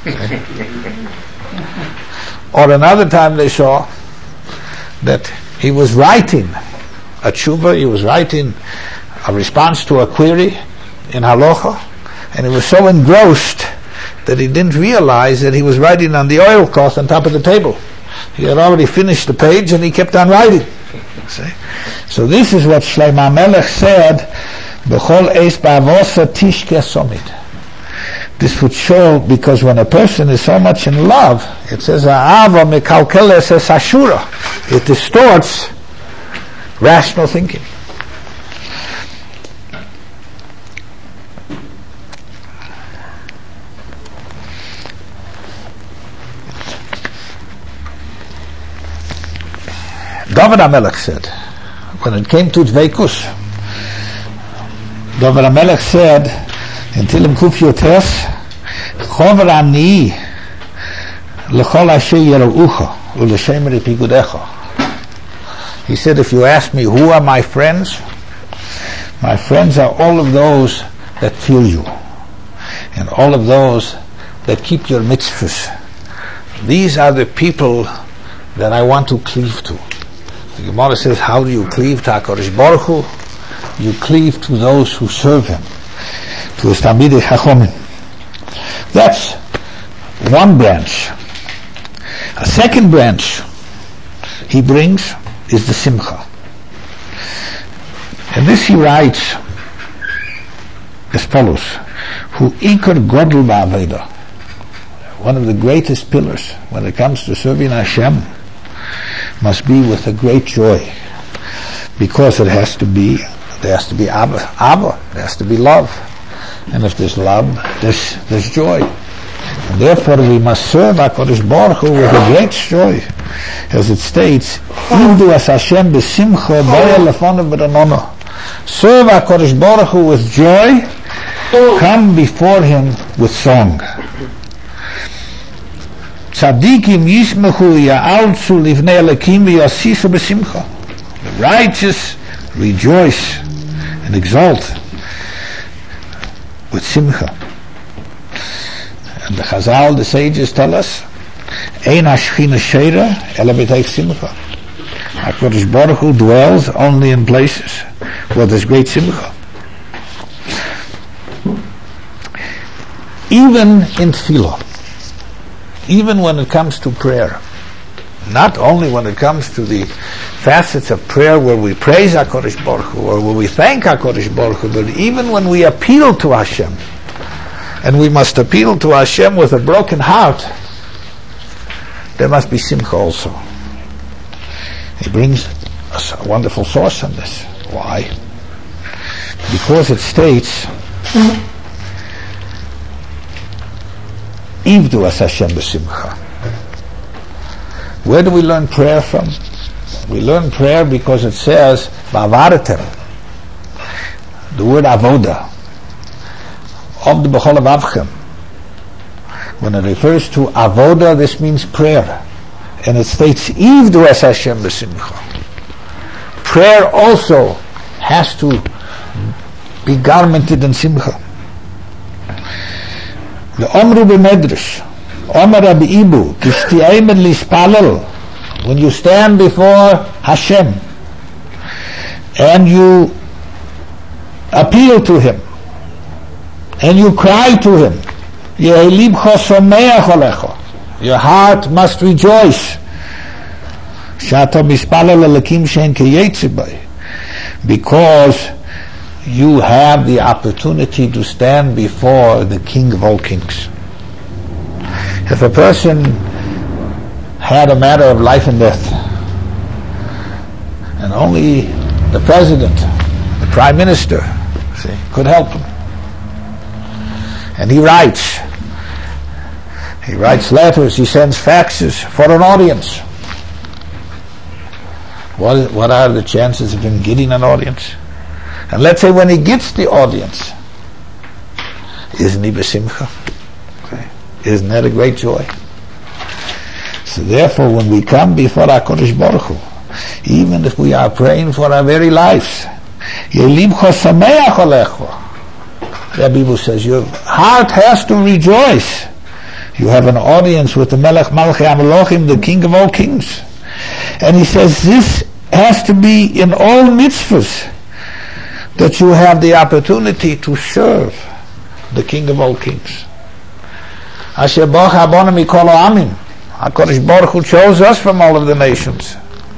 Or another time they saw that he was writing a tshuva, he was writing a response to a query in halacha, and he was so engrossed that he didn't realize that he was writing on the oilcloth on top of the table. He had already finished the page and he kept on writing. See? So this is what Shlomo HaMelech said, B'chol eis ba'avosa tishke somid. This would show, because when a person is so much in love, it says, Ha'ava mekalkeles es hashura. It distorts rational thinking. David HaMelech said, when it came to Dveikus, David HaMelech said in Tehillim Kuf Yotes, Chover ani l'chol asher yeroucha u'l'shem repigudecha. He said, if you ask me who are my friends, my friends are all of those that fear you and all of those that keep your mitzvahs. These are the people that I want to cleave to. The Gemara says, how do you cleave to HaKadosh Baruch Hu? You cleave to those who serve Him, to His Talmidei Chachomim. That's one branch. A second branch he brings is the Simcha. And this he writes as follows: Hu ikar godel ba'aveda. One of the greatest pillars when it comes to serving Hashem must be with a great joy, because it has to be there has to be Abba, Abba, there has to be love, and if there's love, there's there's joy, and therefore we must serve HaKadosh Baruch Hu with a great joy, as it states, "Ivdu as Hashem b'simcha b'ya lefonav b'ranono." Serve HaKadosh Baruch Hu with joy, come before Him with song. Tzadikim yishmechu ya'alzu livnei Elokim v'yasisu b'simcha. The righteous rejoice and exalt with simcha. And the Chazal, the sages tell us, Ein hashchina sheira ela b'teich simcha. HaKadosh Baruch Hu dwells only in places where there's great simcha. Even in tefillah, even when it comes to prayer, not only when it comes to the facets of prayer where we praise HaKadosh Baruch Hu or where we thank HaKadosh Baruch Hu, but even when we appeal to Hashem, and we must appeal to Hashem with a broken heart, there must be simcha also. He brings us a wonderful source on this. Why? Because it states, Ivdu as Hashem b'simcha. Where do we learn prayer from? We learn prayer because it says, Ba'avaretem. The word avoda. Of the b'chol avavchem. When it refers to avoda, this means prayer. And it states, Ivdu as Hashem b'simcha. Prayer also has to be garmented in simcha. The Omru b'medrash, Omar Rabbi Ibu, Kishti'aymen lispalel, when you stand before Hashem and you appeal to Him and you cry to Him, Yehi libcha someach alecha, your heart must rejoice. Shata mispalel elakim shein keyetzi bay, because you have the opportunity to stand before the King of all kings. If a person had a matter of life and death, and only the president, the prime minister, see, could help him, and he writes, he writes letters, he sends faxes for an audience. What, what are the chances of him getting an audience? And let's say when he gets the audience, isn't he b'simcha? Okay. Isn't that a great joy? So therefore, when we come before HaKadosh Baruch Hu, even if we are praying for our very lives, Yelibcha sameach alecha, Rabbi Ibu says, your heart has to rejoice. You have an audience with the Melech Malchei HaMelochim, the King of all kings. And he says, this has to be in all mitzvahs, that you have the opportunity to serve the King of all kings. Asher Baruch Abona Mikol Ha'amim. HaKadosh Baruch Hu chose us from all of the nations.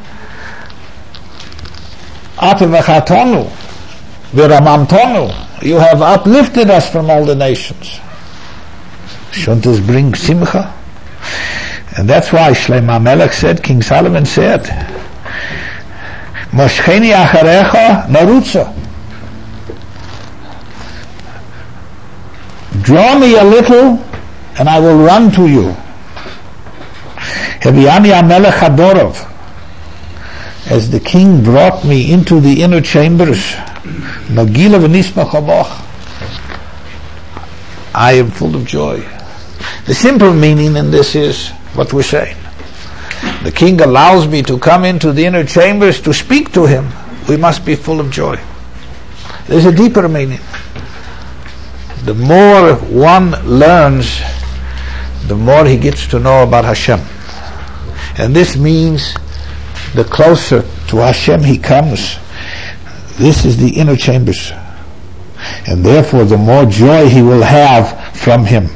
Ata v'chatonu v'ramamtonu. You have uplifted us from all the nations. Shouldn't this bring simcha? And that's why Shlomo HaMelech said, King Solomon said, Moshcheni acharecha narutza. Draw me a little, and I will run to you. Heviani HaMelech Hadorov, as the king brought me into the inner chambers, Magila v'nismach haboch. I am full of joy. The simple meaning in this is what we're saying. The king allows me to come into the inner chambers to speak to him. We must be full of joy. There's a deeper meaning. The more one learns, the more he gets to know about Hashem. And this means the closer to Hashem he comes. This is the inner chambers. And therefore the more joy he will have from him.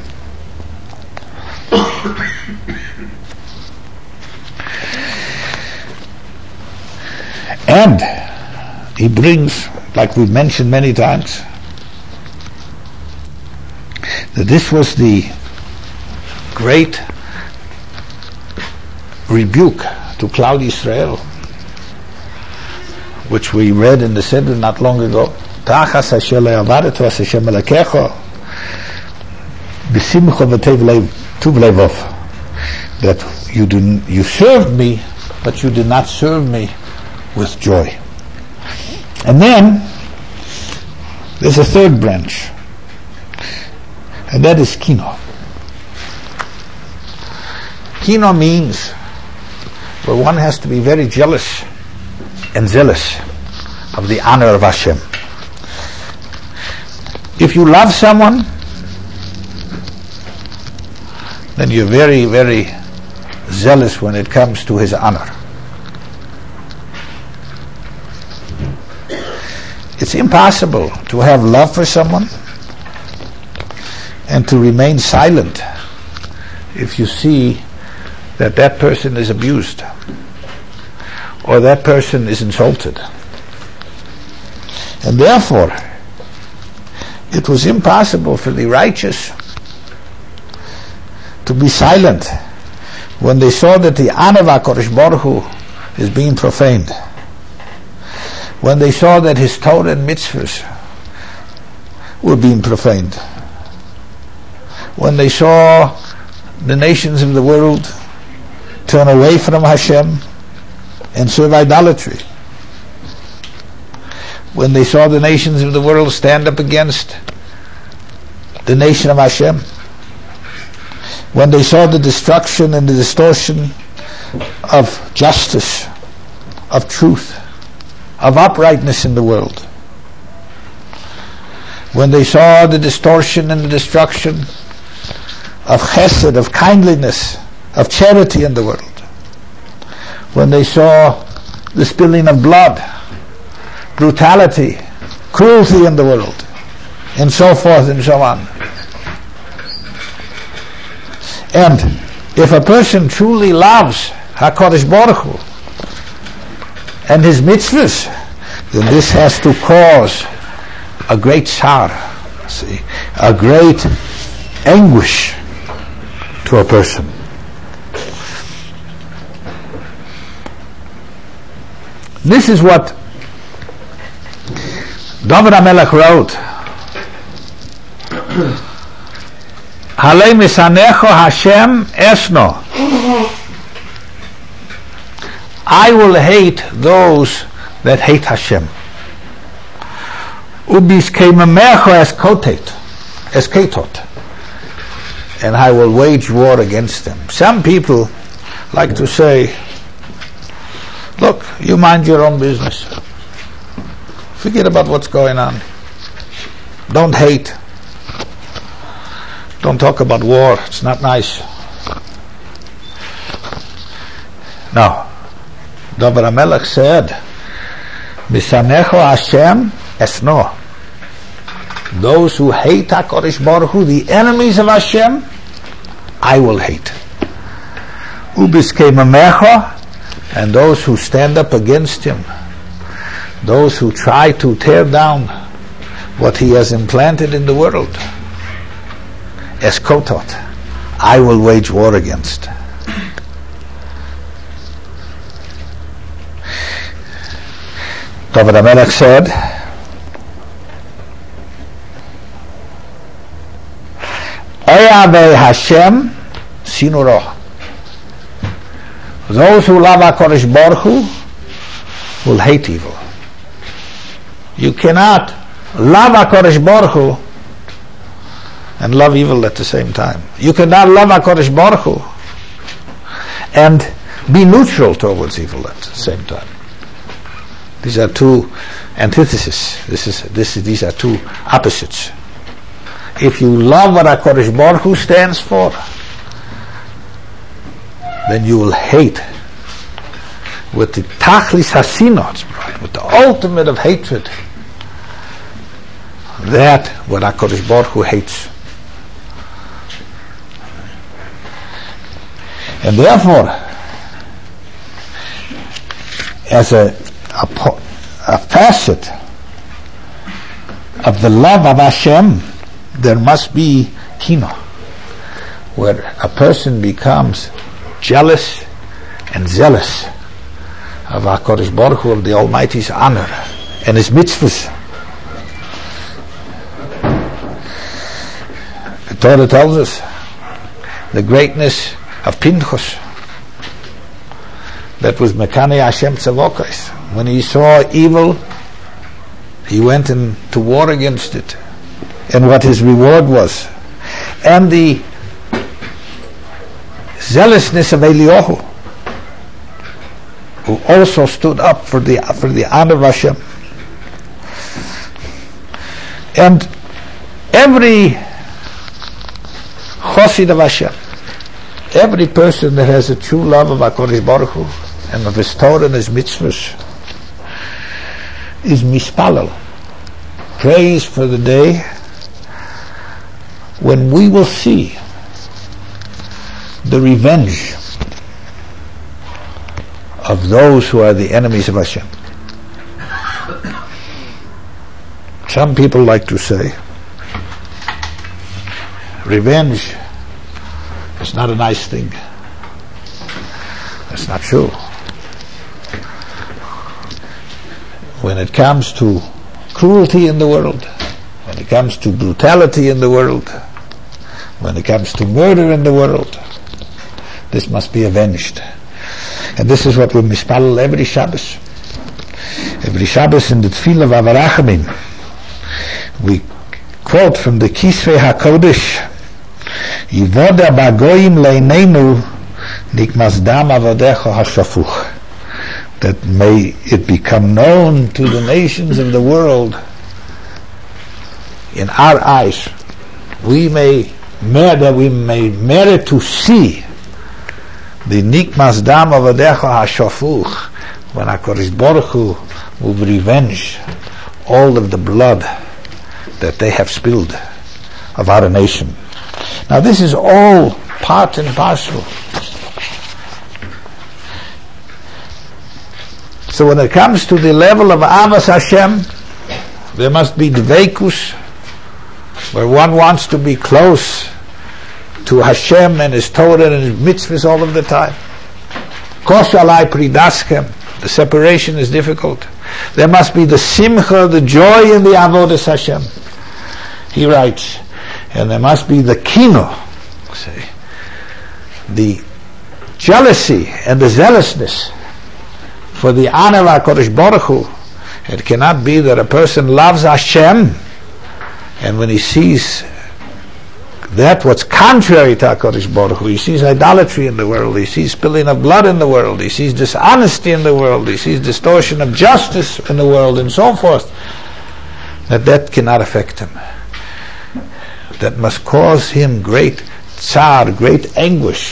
And he brings, like we've mentioned many times, that this was the great rebuke to Klal Yisrael, which we read in the Siddur not long ago. Tachas asher le'avaretu as Hashem elakecho b'simcha v'tev levov. That you do, you served me, but you did not serve me with joy. And then there's a third branch, and that is kino. Kino means where one has to be very jealous and zealous of the honor of Hashem. If you love someone, then you're very, very zealous when it comes to his honor. It's impossible to have love for someone and to remain silent if you see that that person is abused or that person is insulted. And therefore, it was impossible for the righteous to be silent when they saw that the honor of HaKadosh Baruch Hu is being profaned. When they saw that his Torah and mitzvahs were being profaned. When they saw the nations of the world turn away from Hashem and serve idolatry. When they saw the nations of the world stand up against the nation of Hashem. When they saw the destruction and the distortion of justice, of truth, of uprightness in the world. When they saw the distortion and the destruction of chesed, of kindliness, of charity in the world. When they saw the spilling of blood, brutality, cruelty in the world, and so forth and so on. And if a person truly loves HaKadosh Baruch Hu and his mitzvahs, then this has to cause a great sorrow, see, a great anguish to a person. This is what David HaMelech wrote. Halei misanecho Hashem esno. I will hate those that hate Hashem. Ubiskeimamecho es kotet, es ketot. And I will wage war against them. Some people like to say, look, you mind your own business. Forget about what's going on. Don't hate. Don't talk about war. It's not nice. No. David HaMelech said, Misanecho Hashem esno. Those who hate HaKadosh Baruch Hu, the enemies of Hashem, I will hate. Ubiskei mamecho, and those who stand up against him, those who try to tear down what he has implanted in the world, eskotot, I will wage war against. David HaMelech said, Oyavei Hashem sinuro. Those who love HaKadosh Baruch Hu will hate evil. You cannot love HaKadosh Baruch Hu and love evil at the same time. You cannot love HaKadosh Baruch Hu and be neutral towards evil at the same time. These are two antitheses. This is, this is, these are two opposites. If you love what HaKadosh Baruch Hu stands for, then you will hate with the tachlis hasinot, with the ultimate of hatred, that what HaKadosh Baruch Hu hates. And therefore, as a, a, a facet of the love of Hashem, there must be kino, where a person becomes jealous and zealous of HaKadosh Baruch Hu, the Almighty's honor and His mitzvahs. The Torah tells us the greatness of Pinchas, that was Mekane Hashem Tzavokos. When he saw evil, he went in to war against it, and what his reward was. And the zealousness of Eliyahu, who also stood up for the for the honor of Hashem. And every Chosid of Hashem, every person that has a true love of HaKadosh Baruch Hu and of His Torah and His mitzvahs is mispalel, prays for the day when we will see the revenge of those who are the enemies of Hashem. Some people like to say revenge is not a nice thing. That's not true. When it comes to cruelty in the world, when it comes to brutality in the world, when it comes to murder in the world, this must be avenged. And this is what we mispalel every Shabbos. Every Shabbos in the Tefillah of Avarachamim, we quote from the Kisvei HaKodesh, Yivoda bagoyim leinenu nikmas dam avodecha hashafuch, that may it become known to the nations of the world, in our eyes, we may merit, we may merit to see the nikmas dam avodecha hashafuch, when HaKadosh Baruch Hu will revenge all of the blood that they have spilled of our nation. Now this is all part and parcel. So when it comes to the level of Avas Hashem, there must be dveikus, where one wants to be close to Hashem and His Torah and His mitzvahs all of the time. Koshalai pridaskem, the separation is difficult. There must be the simcha, the joy in the avodas Hashem. He writes, and there must be the kino, say, the jealousy and the zealousness for the honor of HaKadosh Baruch Hu. It cannot be that a person loves Hashem, and when he sees that what's contrary to HaKadosh Baruch Hu, he sees idolatry in the world, he sees spilling of blood in the world, he sees dishonesty in the world, he sees distortion of justice in the world, and so forth, that that cannot affect him. That must cause him great tsar, great anguish,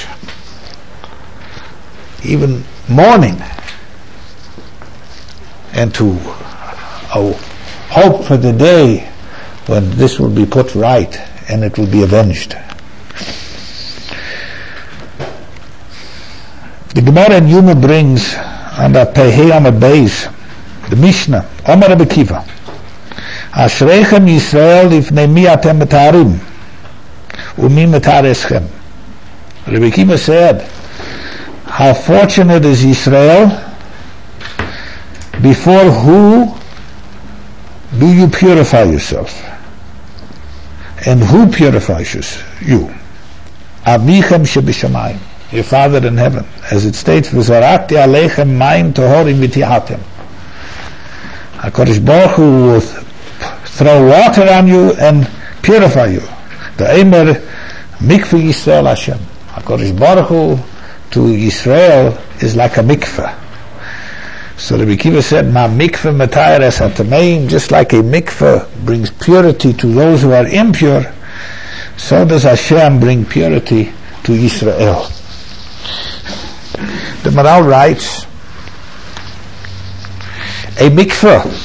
even mourning, and to uh, hope for the day when this will be put right and it will be avenged. The Gemara in Yuma brings under Pehei Amad Beis, the Mishnah, Omer Rabbi Kiva, Ashreichem Yisrael lifnei mi atem metarim umi metareschem. Rabbi Kiva said, how fortunate is Israel, before who do you purify yourself? And who purifies you? Avichem shebishamayim, your Father in heaven, as it states, v'zorakti aleichem mayim tohorim v'tihatem. HaKadosh Baruch Hu will throw water on you and purify you. The Eimer Mikveh Yisrael Hashem. HaKadosh Baruch Hu to Yisrael is like a mikveh. So the Rebbe Kiva said, Ma mikveh matayeres hatameim, just like a mikveh brings purity to those who are impure, so does Hashem bring purity to Yisrael. The Maral writes, a mikveh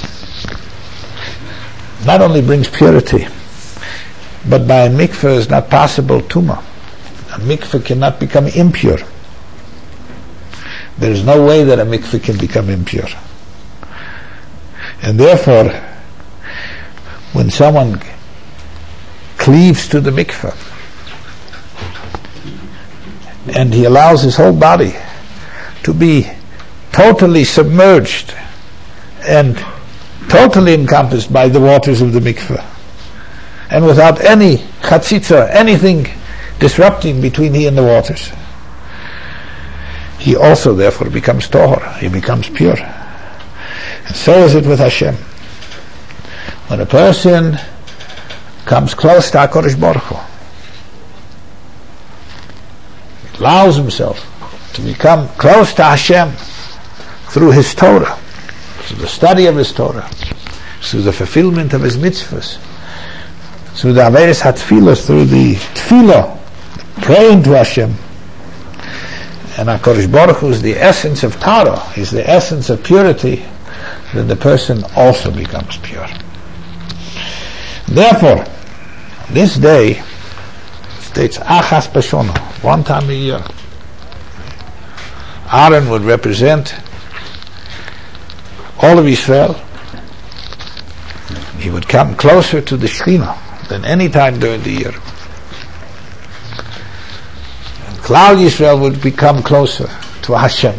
not only brings purity, but by a mikveh is not possible tumah. A mikveh cannot become impure. There is no way that a mikveh can become impure. And therefore, when someone cleaves to the mikveh and he allows his whole body to be totally submerged and totally encompassed by the waters of the mikveh, and without any chatzitza, anything disrupting between he and the waters, he also therefore becomes tohor, he becomes pure. And so is it with Hashem. When a person comes close to HaKadosh Baruch Hu, allows himself to become close to Hashem through his Torah, through the study of his Torah, through the fulfillment of his mitzvahs, through the Averis HaTfilah, through the Tfilah, praying to Hashem. And HaKadosh Baruch Hu is the essence of Torah, is the essence of purity, then the person also becomes pure. Therefore, this day states Achas B'Shana, one time a year. Aaron would represent all of Israel. He would come closer to the Shekhinah than any time during the year. And Klal Yisrael would become closer to Hashem.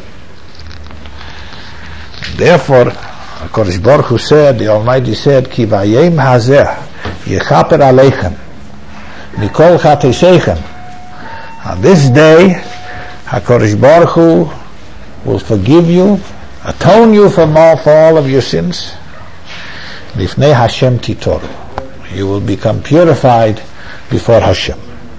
And therefore, HaKadosh Baruch Hu said, the Almighty said, Ki vayem hazeh yechaper aleichem mikol chatesheichem. On this day, HaKadosh Baruch Hu will forgive you, atone you for all, for all of your sins. Lifnei Hashem titoru. You will become purified before Hashem.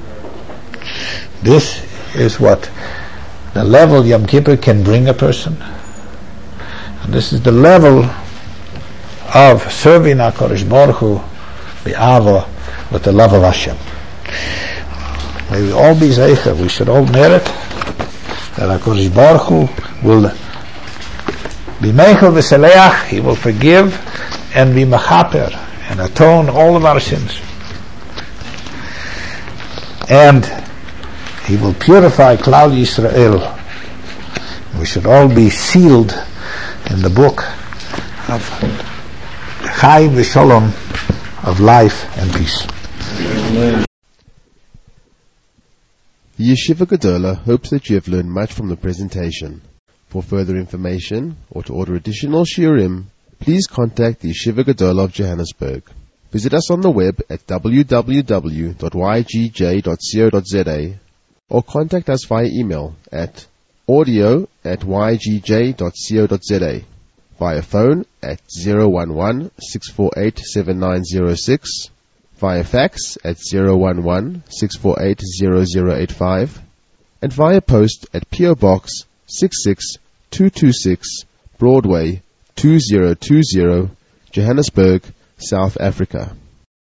This is what the level Yom Kippur can bring a person. And this is the level of serving HaKadosh Baruch Hu bi'ava, with the love of Hashem. May we all be zeicher, we should all merit that HaKadosh Baruch Hu will be meichel v'seleach, He will forgive and be mechaper and atone all of our sins. And He will purify Klal Yisrael. We should all be sealed in the book of Chaim v'Sholom, of life and peace. The Yeshiva Gedola hopes that you have learned much from the presentation. For further information or to order additional shiurim, please contact the Yeshiva Gedola of Johannesburg. Visit us on the web at w w w dot y g j dot co dot z a or contact us via email at audio at y g j dot co dot z a, via phone at zero one one, six four eight, seven nine zero six, via fax at zero one one, six four eight, zero zero eight five, and via post at P O Box six six two two six, Broadway two zero two zero, Johannesburg, South Africa.